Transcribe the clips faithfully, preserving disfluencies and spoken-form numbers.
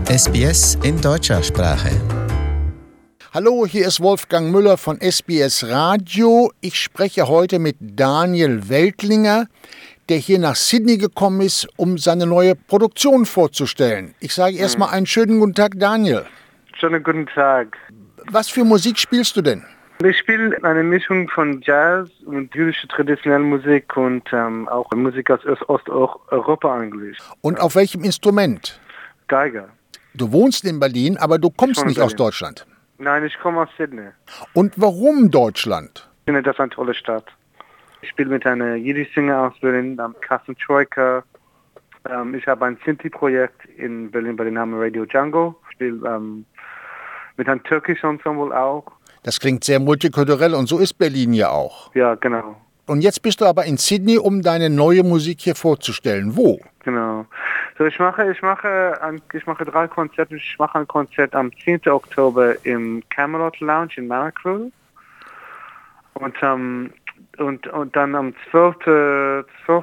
S B S in deutscher Sprache. Hallo, hier ist Wolfgang Müller von S B S Radio. Ich spreche heute mit Daniel Weltlinger, der hier nach Sydney gekommen ist, um seine neue Produktion vorzustellen. Ich sage Hm. erstmal einen schönen guten Tag, Daniel. Schönen guten Tag. Was für Musik spielst du denn? Ich spiele eine Mischung von Jazz und jüdische traditionelle Musik und ähm, auch Musik aus Osteuropa eigentlich. Und auf welchem Instrument? Geige. Du wohnst in Berlin, aber du kommst wohne in nicht aus Berlin. Deutschland. Nein, ich komme aus Sydney. Und warum Deutschland? Ich finde das eine tolle Stadt. Ich spiele mit einer Jiddisch-Singer aus Berlin, ähm, Carsten Troika. Ähm, ich habe ein Sinti-Projekt in Berlin bei dem Namen Radio Django. Ich spiele ähm, mit einem türkischen Ensemble auch. Das klingt sehr multikulturell und so ist Berlin ja auch. Ja, genau. Und jetzt bist du aber in Sydney, um deine neue Musik hier vorzustellen. Wo? Genau. So, ich mache, ich mache, ein, ich mache drei Konzerte. Ich mache ein Konzert am zehnten Oktober im Camelot Lounge in Maracruz. Und, ähm, und, und dann am zwölften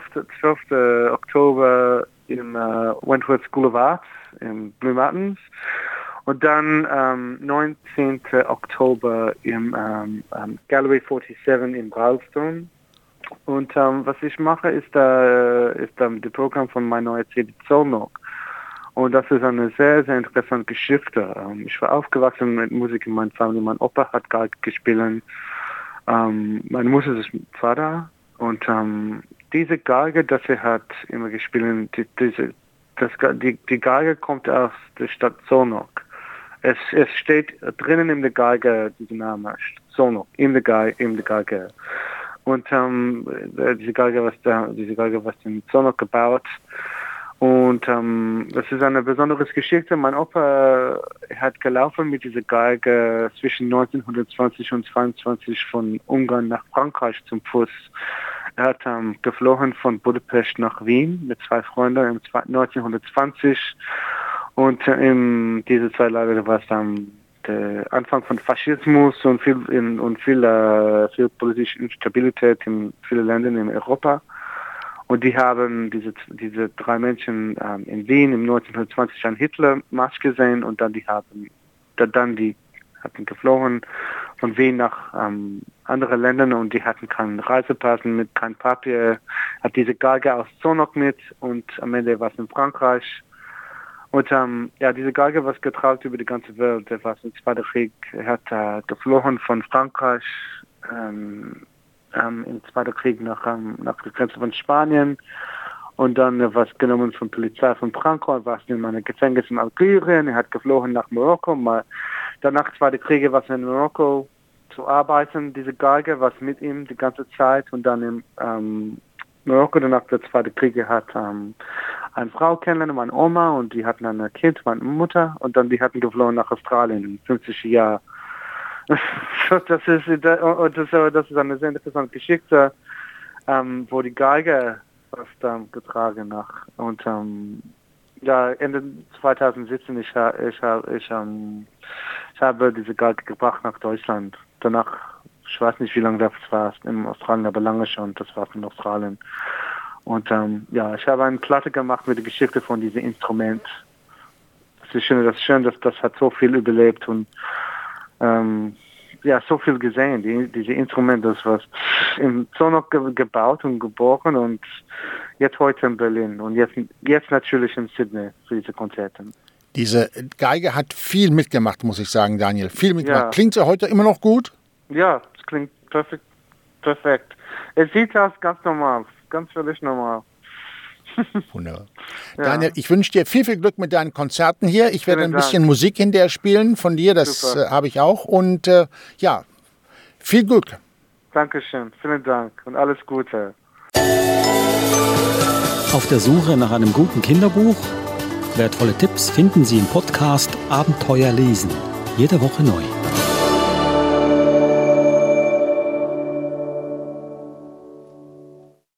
Oktober im äh, Wentworth School of Arts in Blue Mountains. Und dann ähm, neunzehnten Oktober im ähm, ähm, Gallery siebenundvierzig in Bralston. Und ähm, was ich mache, ist, äh, ist ähm, das Programm von meiner neuen C D Zornok. Und das ist eine sehr, sehr interessante Geschichte. Ähm, ich war aufgewachsen mit Musik in meiner Familie. Mein Opa hat Geige gespielt. Ähm, meine Mutter ist Vater. Und ähm, diese Geige, das er hat immer gespielt, die, diese, das, die, die Geige kommt aus der Stadt Zornok. Es, es steht drinnen in der Geige, dieser Name, Zornok, in der Geige, in der Geige. Und ähm, diese Geige, was da, diese Geige, was in Zornok gebaut. Und ähm, das ist eine besondere Geschichte. Mein Opa hat gelaufen mit dieser Geige zwischen neunzehnhundertzwanzig und zweiundzwanzig von Ungarn nach Frankreich zum Fuß. Er hat ähm, geflohen von Budapest nach Wien mit zwei Freunden im neunzehnhundertzwanzig. Und in dieser Zeit leider war es dann der Anfang von Faschismus und viel in, und viel, äh, viel politische Instabilität in vielen Ländern in Europa. Und die haben diese diese drei Menschen ähm, in Wien im neunzehnhundertzwanzig einen Hitlermarsch gesehen und dann die haben dann die hatten geflohen von Wien nach ähm, andere Ländern und die hatten keinen Reisepass mit kein Papier, hat diese Geige aus Zornok mit und am Ende war es in Frankreich. Und ähm, ja, diese Geige war getragen über die ganze Welt. Er war im Zweiten Krieg, er hat äh, geflohen von Frankreich ähm, ähm, im Zweiten Krieg nach, ähm, nach der Grenze von Spanien. Und dann er war genommen von Polizei von Frankreich, er war in einem Gefängnis in Algerien, er hat geflohen nach Marokko. Mal, danach des Zweiten Krieg war er in Marokko zu arbeiten. Diese Geige war mit ihm die ganze Zeit und dann im ähm, Marokko, danach der Zweite Krieg, hat ähm, eine Frau kennengelernt, meine Oma, und die hatten ein Kind, meine Mutter, und dann die hatten geflohen nach Australien in fünfziger Jahren. das, ist, das, das ist eine sehr interessante Geschichte, ähm, wo die Geige was ähm, getragen nach. Und ähm, ja, Ende zweitausendsiebzehn, ich, ich, ich, ähm, ich habe diese Geige gebracht nach Deutschland. Danach, ich weiß nicht, wie lange das war, in Australien, aber lange schon, das war in Australien. Und ähm, ja, ich habe eine Platte gemacht mit der Geschichte von diesem Instrument. Das ist schön, das ist schön, dass das hat so viel überlebt und ähm, ja, so viel gesehen. Die, diese Instrument, das war in Zornok ge- gebaut und geboren und jetzt heute in Berlin und jetzt, jetzt natürlich in Sydney für diese Konzerte. Diese Geige hat viel mitgemacht, muss ich sagen, Daniel. Viel mitgemacht. Ja. Klingt sie heute immer noch gut? Ja, es klingt perfekt. perfekt. Es sieht aus ganz normal. Ganz völlig normal. Wunderbar. Ja. Daniel, ich wünsche dir viel, viel Glück mit deinen Konzerten hier. Ich werde Vielen ein bisschen Dank. Musik hinterher spielen von dir, das äh, habe ich auch. Und äh, ja, viel Glück. Dankeschön, vielen Dank und alles Gute. Auf der Suche nach einem guten Kinderbuch? Wertvolle Tipps finden Sie im Podcast Abenteuer lesen. Jede Woche neu.